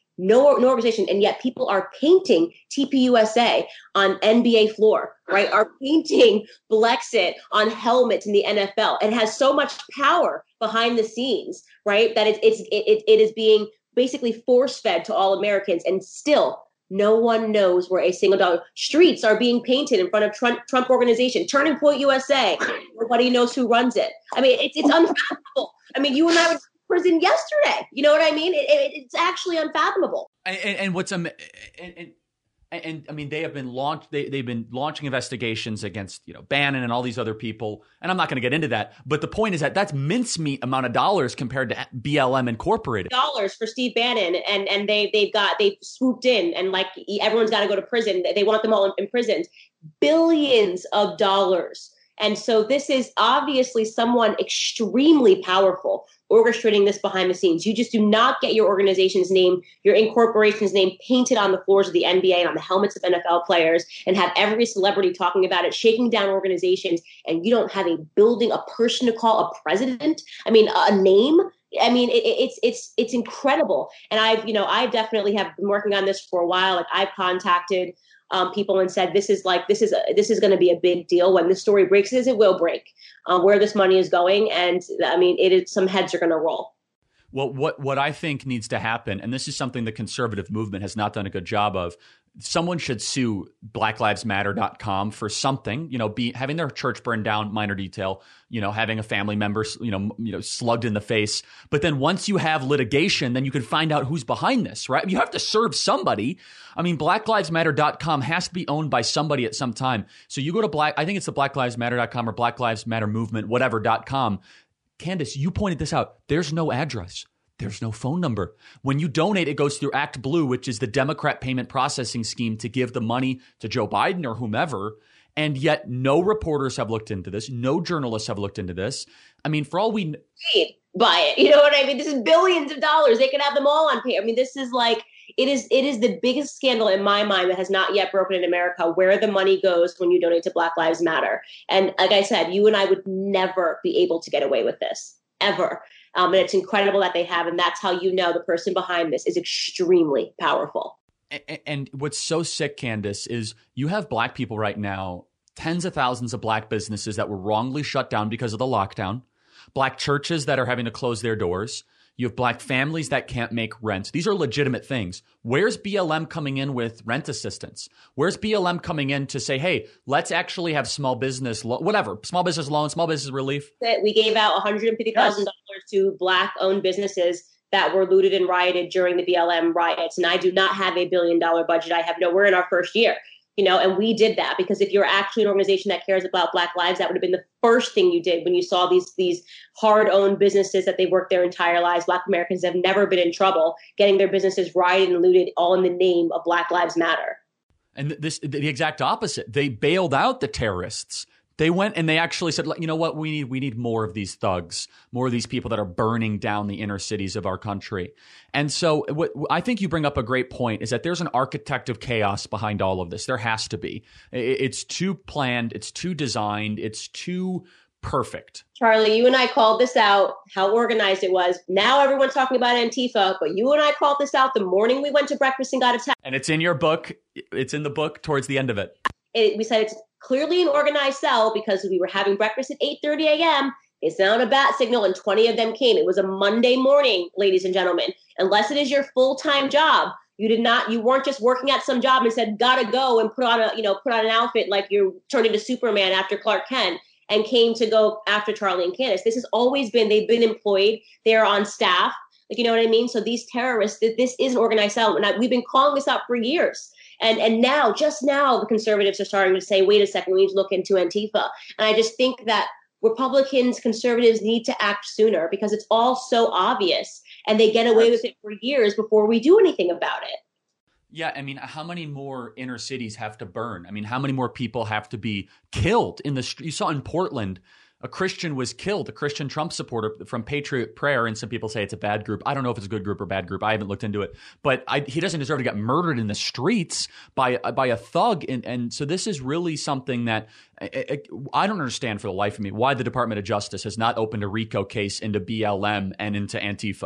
No, no organization. And yet people are painting T P U S A on N B A floor, right? Are painting Blexit on helmets in the N F L. It has so much power behind the scenes, right? That it's, it's, it, it is being basically force fed to all Americans. And still no one knows where a single dollar. Streets are being painted in front of Trump, Trump organization, Turning Point U S A. Nobody knows who runs it. I mean, it's, it's unfathomable. I mean, you and I were prison yesterday. You know what I mean? It, it, it's actually unfathomable. And, and, and what's um, and, and and I mean, they have been launched. They they've been launching investigations against, you know, Bannon and all these other people. And I'm not going to get into that. But the point is that that's mincemeat amount of dollars compared to B L M Incorporated. Dollars for Steve Bannon, and and they they've got they've swooped in, and like everyone's got to go to prison. They want them all imprisoned. Billions of dollars. And so this is obviously someone extremely powerful orchestrating this behind the scenes. You just do not get your organization's name, your incorporation's name painted on the floors of the N B A and on the helmets of N F L players and have every celebrity talking about it, shaking down organizations, and you don't have a building, a person to call a president. I mean, a name. I mean, it, it's it's it's incredible. And I've, you know, I definitely have been working on this for a while. Like I've contacted Um, people and said, this is like, this is, a, this is going to be a big deal when this story breaks, as it will break, um, where this money is going. And I mean, it is, some heads are going to roll. Well, what, what I think needs to happen, and this is something the conservative movement has not done a good job of, someone should sue black lives matter dot com for something, you know, be having their church burned down, minor detail, you know, having a family member, you know, you know, slugged in the face. But then once you have litigation, then you can find out who's behind this, right? You have to serve somebody. I mean, black lives matter dot com has to be owned by somebody at some time. So you go to black, I think it's the black lives matter dot com or Black Lives Matter Movement, whatever, dot com. Candace, you pointed this out. There's no address. There's no phone number. When you donate, it goes through Act Blue, which is the Democrat payment processing scheme to give the money to Joe Biden or whomever. And yet no reporters have looked into this. No journalists have looked into this. I mean, for all we know. Buy it. You know what I mean? This is billions of dollars. They could have them all on pay. I mean, this is like, it is, it is the biggest scandal in my mind that has not yet broken in America, where the money goes when you donate to Black Lives Matter. And like I said, you and I would never be able to get away with this, ever. Um, and it's incredible that they have. And that's how you know the person behind this is extremely powerful. And, and what's so sick, Candace, is you have black people right now, tens of thousands of black businesses that were wrongly shut down because of the lockdown, black churches that are having to close their doors. You have black families that can't make rent. These are legitimate things. Where's B L M coming in with rent assistance? Where's B L M coming in to say, hey, let's actually have small business, lo- whatever, small business loan, small business relief? We gave out one hundred fifty thousand dollars yes. to black-owned businesses that were looted and rioted during the B L M riots. And I do not have a billion dollar budget. I have no, we're in our first year. You know, and we did that because if you're actually an organization that cares about Black lives, that would have been the first thing you did when you saw these these hard-owned businesses that they worked their entire lives. Black Americans have never been in trouble getting their businesses rioted and looted, all in the name of Black Lives Matter. And this, the exact opposite. They bailed out the terrorists. They went and they actually said, you know what, we need we need more of these thugs, more of these people that are burning down the inner cities of our country. And so what I think you bring up a great point is that there's an architect of chaos behind all of this. There has to be. It's too planned. It's too designed. It's too perfect. Charlie, you and I called this out, how organized it was. Now everyone's talking about Antifa, but you and I called this out the morning we went to breakfast and got attacked. And it's in your book. It's in the book towards the end of it. It, we said it's clearly an organized cell because we were having breakfast at eight thirty a.m. They sounded a bat signal and twenty of them came. It was a Monday morning, ladies and gentlemen. Unless it is your full-time job, you did not, you weren't just working at some job and said, gotta go and put on a, you know, put on an outfit like you're turned into Superman after Clark Kent and came to go after Charlie and Candace. This has always been, they've been employed. They're on staff. Like, you know what I mean? So these terrorists, this is an organized cell. And I, we've been calling this out for years. And and now, just now, the conservatives are starting to say, wait a second, we need to look into Antifa. And I just think that Republicans, conservatives need to act sooner because it's all so obvious. And they get away with it for years before we do anything about it. Yeah, I mean, how many more inner cities have to burn? I mean, how many more people have to be killed in the street? You saw in Portland, a Christian was killed, a Christian Trump supporter from Patriot Prayer. And some people say it's a bad group. I don't know if it's a good group or bad group. I haven't looked into it. But I, he doesn't deserve to get murdered in the streets by, by a thug. And, and so this is really something that I, I don't understand for the life of me why the Department of Justice has not opened a RICO case into B L M and into Antifa.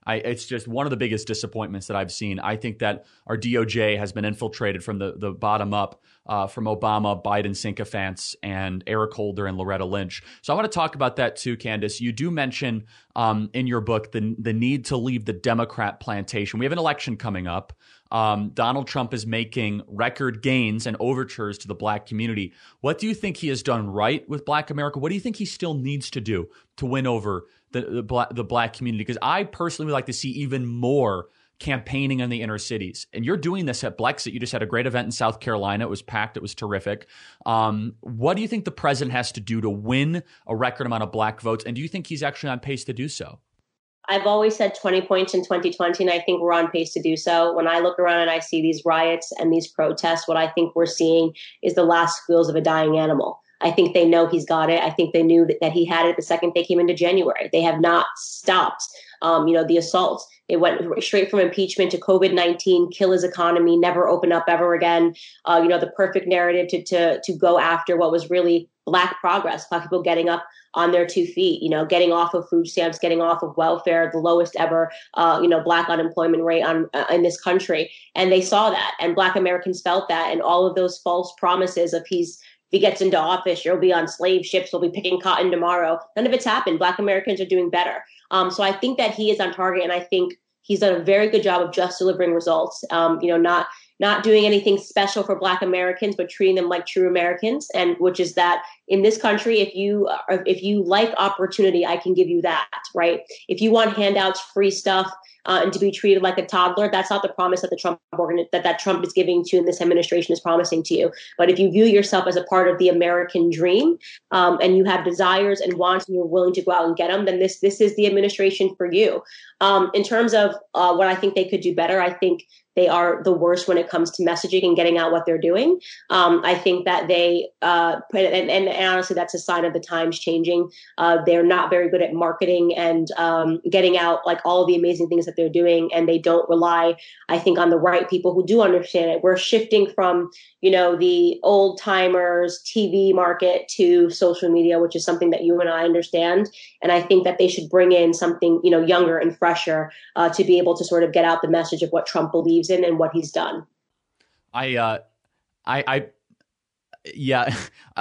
I, it's just one of the biggest disappointments that I've seen. I think that our D O J has been infiltrated from the, the bottom up uh, from Obama, Biden sycophants, and Eric Holder and Loretta Lynch. So I want to talk about that too, Candace. You do mention um, in your book the, the need to leave the Democrat plantation. We have an election coming up. Um, Donald Trump is making record gains and overtures to the Black community. What do you think he has done right with Black America? What do you think he still needs to do to win over the the Black, the black community? Because I personally would like to see even more campaigning in the inner cities. And you're doing this at Blexit. You just had a great event in South Carolina. It was packed. It was terrific. Um, what do you think the president has to do to win a record amount of Black votes? And do you think he's actually on pace to do so? I've always said twenty points in twenty twenty, and I think we're on pace to do so. When I look around and I see these riots and these protests, what I think we're seeing is the last squeals of a dying animal. I think they know he's got it. I think they knew that, that he had it the second they came into January. They have not stopped, um, you know, the assaults. It went straight from impeachment to COVID nineteen, kill his economy, never open up ever again. Uh, you know, the perfect narrative to to to go after what was really Black progress, Black people getting up on their two feet, you know, getting off of food stamps, getting off of welfare, the lowest ever, uh, you know, Black unemployment rate on uh, in this country. And they saw that, and Black Americans felt that, and all of those false promises of he's if he gets into office, you'll be on slave ships, we'll be picking cotton tomorrow. None of it's happened. Black Americans are doing better. Um, so I think that he is on target, and I think he's done a very good job of just delivering results. Um, you know, not not doing anything special for Black Americans, but treating them like true Americans. And which is that in this country, if you are, if you like opportunity, I can give you that, right? If you want handouts, free stuff, uh, and to be treated like a toddler, that's not the promise that the Trump organ- that that Trump is giving to, and this administration is promising to you. But if you view yourself as a part of the American dream, um, and you have desires and wants, and you're willing to go out and get them, then this this is the administration for you. Um, in terms of uh, what I think they could do better, I think they are the worst when it comes to messaging and getting out what they're doing. Um, I think that they, uh, put, and, and, and honestly, that's a sign of the times changing. Uh, they're not very good at marketing and um, getting out like all of the amazing things that they're doing. And they don't rely, I think, on the right people who do understand it. We're shifting from, you know, the old timers T V market to social media, which is something that you and I understand. And I think that they should bring in something, you know, younger and fresher uh, to be able to sort of get out the message of what Trump believes in and what he's done. I, uh, I, I, yeah,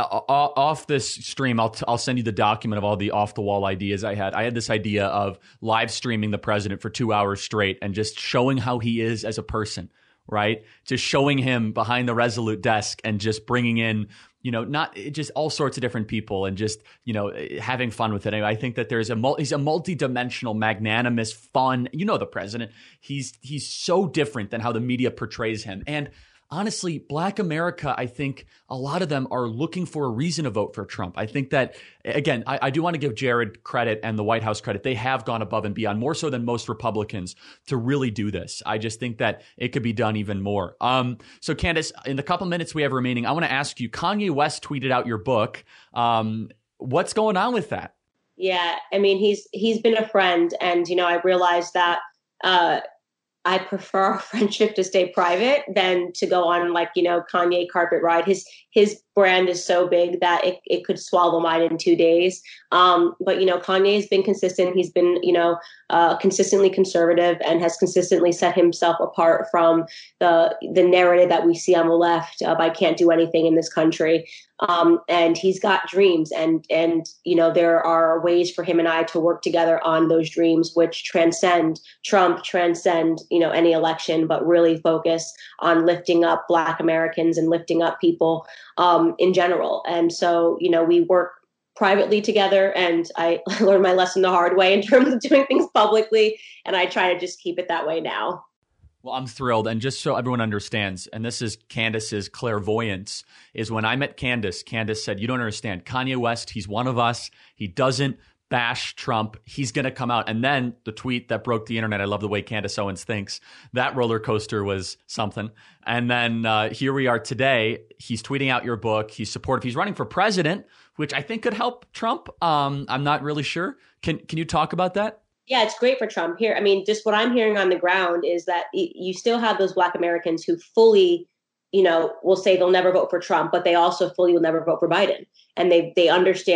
off this stream, I'll, I'll send you the document of all the off the wall ideas I had. I had this idea of live streaming the president for two hours straight and just showing how he is as a person, right? Just showing him behind the Resolute desk and just bringing in, you know, not just all sorts of different people and just, you know, having fun with it. Anyway, I think that there's a, he's a multi-dimensional, magnanimous, fun, you know, the president, he's, he's so different than how the media portrays him. And honestly, Black America, I think a lot of them are looking for a reason to vote for Trump. I think that, again, I, I do want to give Jared credit and the White House credit. They have gone above and beyond, more so than most Republicans, to really do this. I just think that it could be done even more. Um, so, Candace, in the couple minutes we have remaining, I want to ask you, Kanye West tweeted out your book. Um, what's going on with that? Yeah, I mean, he's he's been a friend. And, you know, I realized that uh, I prefer our friendship to stay private than to go on like, you know, Kanye carpet ride. His his brand is so big that it, it could swallow mine in two days. Um, but, you know, Kanye's been consistent. He's been, you know, uh, consistently conservative and has consistently set himself apart from the the narrative that we see on the left of I can't do anything in this country. Um, and he's got dreams, and, and, you know, there are ways for him and I to work together on those dreams, which transcend Trump, transcend, you know, any election, but really focus on lifting up Black Americans and lifting up people um, in general. And so, you know, we work privately together, and I learned my lesson the hard way in terms of doing things publicly. And I try to just keep it that way now. Well, I'm thrilled. And just so everyone understands, and this is Candace's clairvoyance, is when I met Candace, Candace said, you don't understand. Kanye West, he's one of us. He doesn't bash Trump. He's going to come out. And then the tweet that broke the internet, I love the way Candace Owens thinks, that roller coaster was something. And then uh, here we are today. He's tweeting out your book. He's supportive. He's running for president, which I think could help Trump. Um, I'm not really sure. Can Can you talk about that? Yeah, it's great for Trump here. I mean, just what I'm hearing on the ground is that you still have those Black Americans who fully, you know, will say they'll never vote for Trump, but they also fully will never vote for Biden. And they they understand, they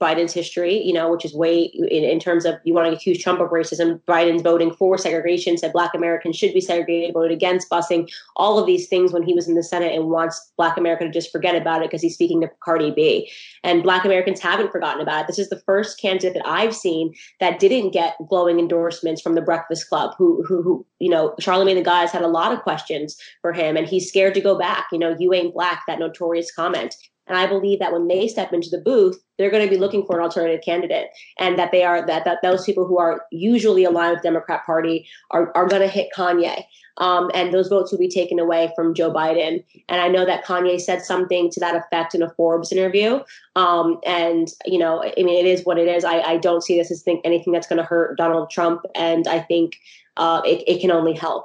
Biden's history, you know, which is way in, in terms of you want to accuse Trump of racism. Biden's voting for segregation, said Black Americans should be segregated, voted against busing, all of these things when he was in the Senate, and wants Black America to just forget about it because he's speaking to Cardi B. And Black Americans haven't forgotten about it. This is the first candidate that I've seen that didn't get glowing endorsements from the Breakfast Club, who, who, who you know, Charlamagne the Guy has had a lot of questions for him, and he's scared to go back. You know, you ain't Black, that notorious comment. And I believe that when they step into the booth, they're going to be looking for an alternative candidate, and that they are that, that those people who are usually aligned with the Democrat Party are, are going to hit Kanye. Um, and those votes will be taken away from Joe Biden. And I know that Kanye said something to that effect in a Forbes interview. Um, and, you know, I mean, it is what it is. I, I don't see this as think anything that's going to hurt Donald Trump. And I think uh, it, it can only help.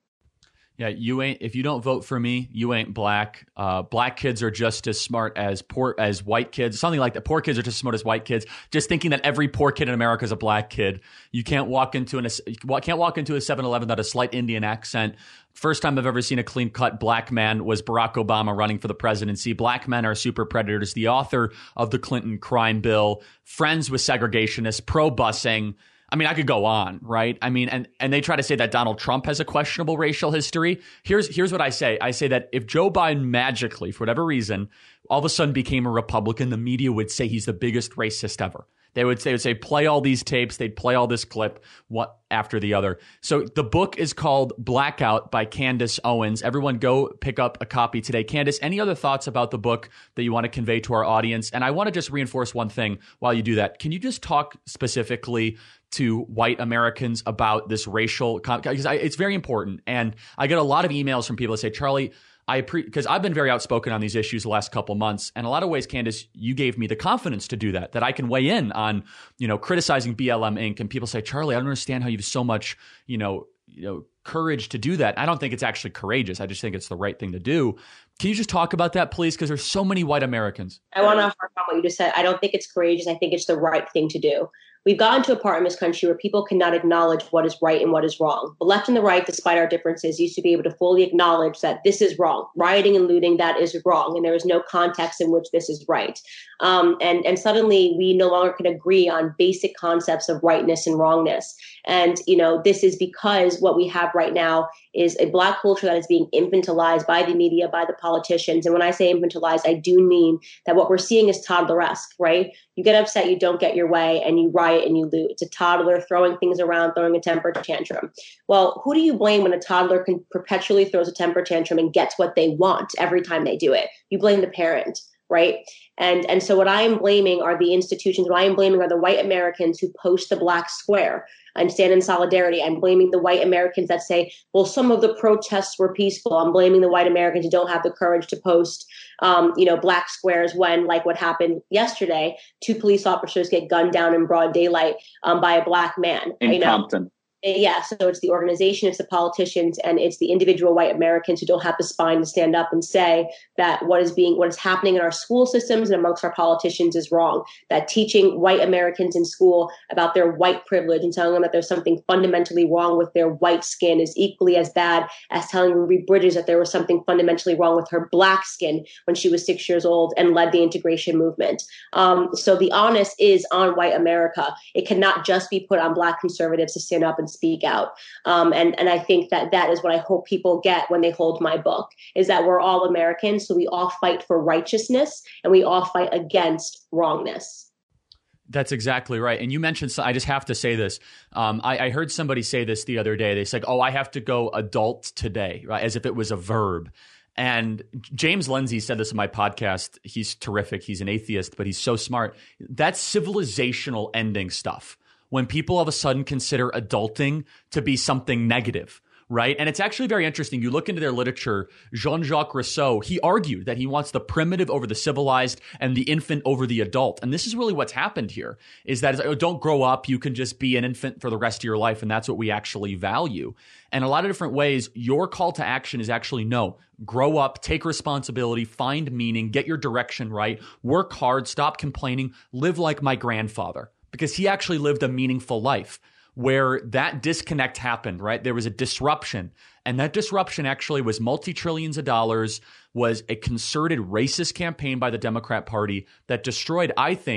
Yeah, you ain't. If you don't vote for me, you ain't Black. Uh, black kids are just as smart as poor as white kids. Something like that. Poor kids are just as smart as white kids. Just thinking that every poor kid in America is a Black kid. You can't walk into an you can't walk into a seven eleven without a slight Indian accent. First time I've ever seen a clean cut Black man was Barack Obama running for the presidency. Black men are super predators. The author of the Clinton crime bill, friends with segregationists, pro busing. I mean, I could go on, right? I mean, and, and they try to say that Donald Trump has a questionable racial history. Here's here's what I say. I say that if Joe Biden magically, for whatever reason, all of a sudden became a Republican, the media would say he's the biggest racist ever. They would, they would say, play all these tapes. They'd play all this clip one after the other. So the book is called Blackout by Candace Owens. Everyone go pick up a copy today. Candace, any other thoughts about the book that you want to convey to our audience? And I want to just reinforce one thing while you do that. Can you just talk specifically to white Americans about this racial, because it's very important. And I get a lot of emails from people that say, Charlie, I because I've been very outspoken on these issues the last couple months. And a lot of ways, Candace, you gave me the confidence to do that, that I can weigh in on, you know, criticizing B L M Incorporated. And people say, Charlie, I don't understand how you have so much, you know, you know, courage to do that. I don't think it's actually courageous. I just think it's the right thing to do. Can you just talk about that, please? Because there's so many white Americans. I want to harp on what you just said. I don't think it's courageous. I think it's the right thing to do. We've gotten to a part in this country where people cannot acknowledge what is right and what is wrong. The left and the right, despite our differences, used to be able to fully acknowledge that this is wrong. Rioting and looting, that is wrong. And there is no context in which this is right. Um, and, and suddenly we no longer can agree on basic concepts of rightness and wrongness. And, you know, this is because what we have right now is a Black culture that is being infantilized by the media, by the politicians. And when I say infantilized, I do mean that what we're seeing is toddler-esque, right? You get upset, you don't get your way, and you riot and you loot. It's a toddler throwing things around, throwing a temper tantrum. Well, who do you blame when a toddler can perpetually throws a temper tantrum and gets what they want every time they do it? You blame the parent, right? And and so what I am blaming are the institutions. What I am blaming are the white Americans who post the black square and stand in solidarity. I'm blaming the white Americans that say, well, some of the protests were peaceful. I'm blaming the white Americans who don't have the courage to post, um, you know, black squares when, like what happened yesterday, two police officers get gunned down in broad daylight um, by a Black man. In you know? Compton. Yeah, so it's the organization, it's the politicians, and it's the individual white Americans who don't have the spine to stand up and say that what is being, what is happening in our school systems and amongst our politicians is wrong. That teaching white Americans in school about their white privilege and telling them that there's something fundamentally wrong with their white skin is equally as bad as telling Ruby Bridges that there was something fundamentally wrong with her black skin when she was six years old and led the integration movement. Um, so the onus is on white America. It cannot just be put on Black conservatives to stand up and speak out. Um, and, and I think that that is what I hope people get when they hold my book, is that we're all Americans. So we all fight for righteousness and we all fight against wrongness. That's exactly right. And you mentioned, I just have to say this. Um, I, I heard somebody say this the other day. They said, oh, I have to go adult today, right? As if it was a verb. And James Lindsay said this in my podcast. He's terrific. He's an atheist, but he's so smart. That's civilizational ending stuff. When people all of a sudden consider adulting to be something negative, right? And it's actually very interesting. You look into their literature, Jean-Jacques Rousseau, he argued that he wants the primitive over the civilized and the infant over the adult. And this is really what's happened here, is that oh, don't grow up. You can just be an infant for the rest of your life. And that's what we actually value. And a lot of different ways, your call to action is actually no, grow up, take responsibility, find meaning, get your direction right, work hard, stop complaining, live like my grandfather. Because he actually lived a meaningful life where that disconnect happened, right? There was a disruption. And that disruption actually was multi-trillions of dollars, was a concerted racist campaign by the Democrat Party that destroyed, I think,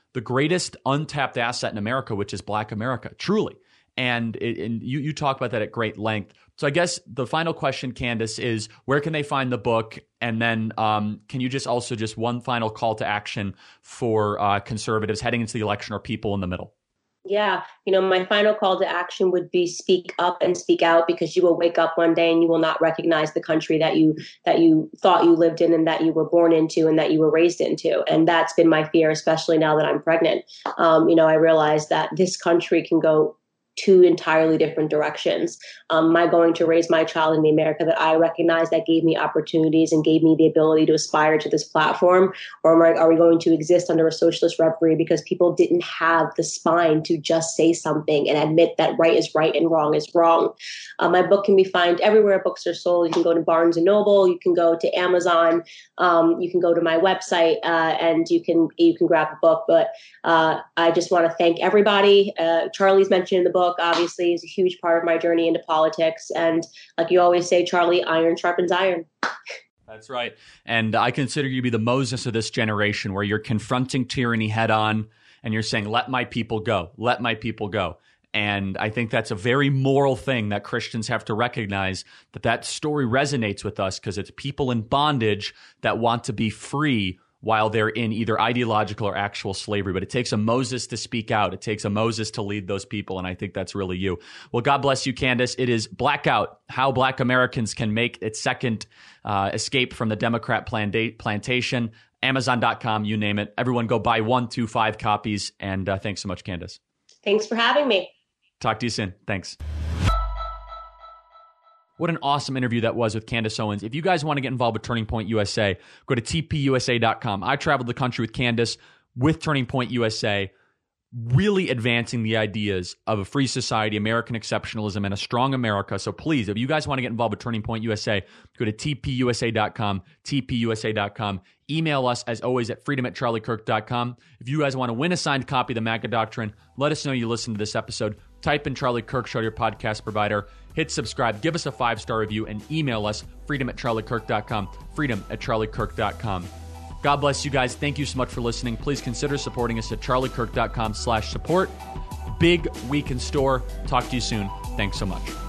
the greatest untapped asset in America, which is Black America, truly. And, it, and you, you talk about that at great length. So I guess the final question, Candace, is where can they find the book? And then um, can you just also just one final call to action for uh, conservatives heading into the election or people in the middle? Yeah, you know, my final call to action would be speak up and speak out, because you will wake up one day and you will not recognize the country that you that you thought you lived in and that you were born into and that you were raised into. And that's been my fear, especially now that I'm pregnant. Um, you know, I realized that this country can go two entirely different directions. Um, am I going to raise my child in the America that I recognize, that gave me opportunities and gave me the ability to aspire to this platform? Or am I, are we going to exist under a socialist referee because people didn't have the spine to just say something and admit that right is right and wrong is wrong? Uh, my book can be found everywhere books are sold. You can go to Barnes and Noble, you can go to Amazon, um, you can go to my website, uh, and you can you can grab the book. But uh, I just want to thank everybody. Uh, Charlie's mentioned in the book, obviously, is a huge part of my journey into politics. And like you always say, Charlie, iron sharpens iron. That's right. And I consider you to be the Moses of this generation, where you're confronting tyranny head on and you're saying, let my people go, let my people go. And I think that's a very moral thing that Christians have to recognize, that that story resonates with us, because it's people in bondage that want to be free while they're in either ideological or actual slavery. But it takes a Moses to speak out. It takes a Moses to lead those people. And I think that's really you. Well, God bless you, Candace. It is Blackout: How Black Americans Can Make Its Second uh, Escape from the Democrat Planta- Plantation. Amazon dot com, you name it. Everyone go buy one, two, five copies. And uh, thanks so much, Candace. Thanks for having me. Talk to you soon. Thanks. What an awesome interview that was with Candace Owens. If you guys want to get involved with Turning Point U S A, go to T P U S A dot com. I traveled the country with Candace with Turning Point U S A, really advancing the ideas of a free society, American exceptionalism, and a strong America. So please, if you guys want to get involved with Turning Point U S A, go to T P U S A dot com, T P U S A dot com. Email us, as always, at freedom at charlie kirk dot com. If you guys want to win a signed copy of the MAGA Doctrine, let us know you listened to this episode. Type in Charlie Kirk Show, your podcast provider. Hit subscribe, give us a five-star review, and email us, freedom at charlie kirk dot com, freedom at charlie kirk dot com. God bless you guys. Thank you so much for listening. Please consider supporting us at charlie kirk dot com slash support. Big week in store. Talk to you soon. Thanks so much.